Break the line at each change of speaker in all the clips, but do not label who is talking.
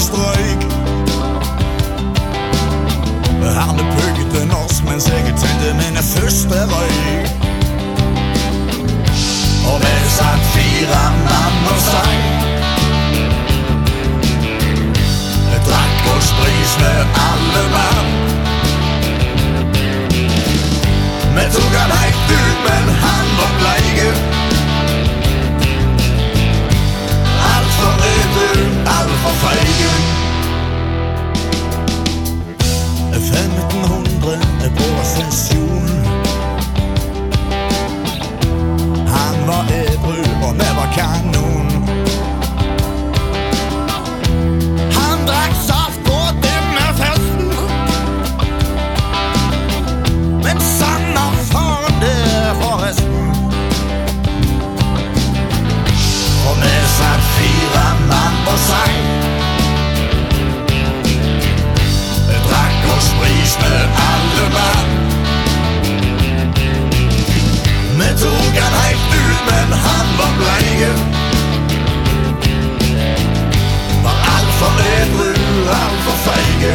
strøyk. Han pugget norsk mens jeg tente mine første røyk. Og vi satt 4 mann og sang. Jeg drakk oss bris med alle mann. Vi tok han helt ut, men han var bleike. Alt for edru, alt for feige. 1500 på sesjon. Han var edru og vi var kanon. Han drakk saft på denne festen, men sanner faen det forresten. Og vi satt 4 mann og sang. Jeg drakk oss bris med alle mann. Vi tok han helt ut, men han var bleike. Var alt for edru, alt for feige.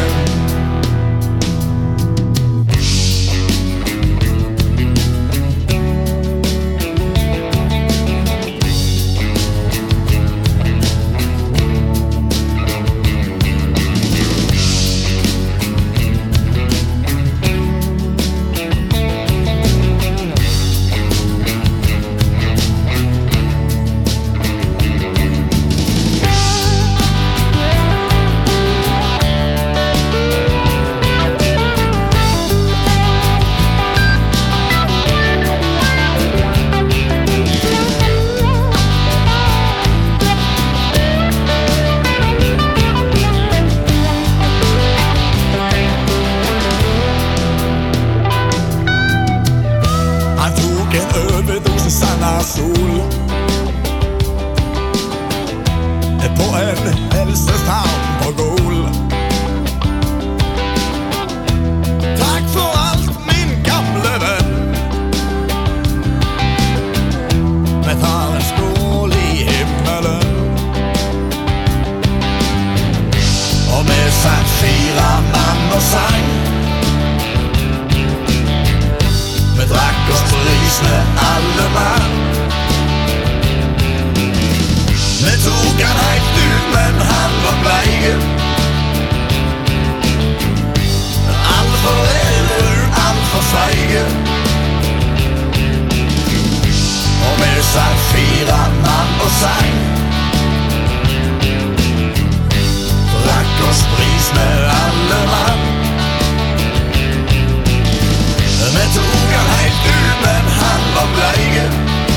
Sol på en helsestavn på Gol. Takk for alt, min gamle venn. Vi tar en skål i himmelen. Og vi satt 4 mann og sang. Vi drakk oss bris med alle mann. Vi tok han helt ut, men han var bleike. Alt for edru, alt for feige. Og vi satt 4 mann og sang. Drakk oss bris med alle mann. Vi tok han helt ut, men han var bleike.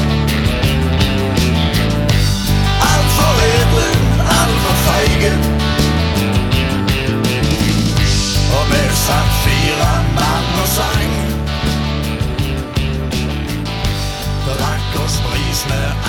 Alt for edru, alt for feige. Og vi satt 4 mann og sang. Drakk oss bris med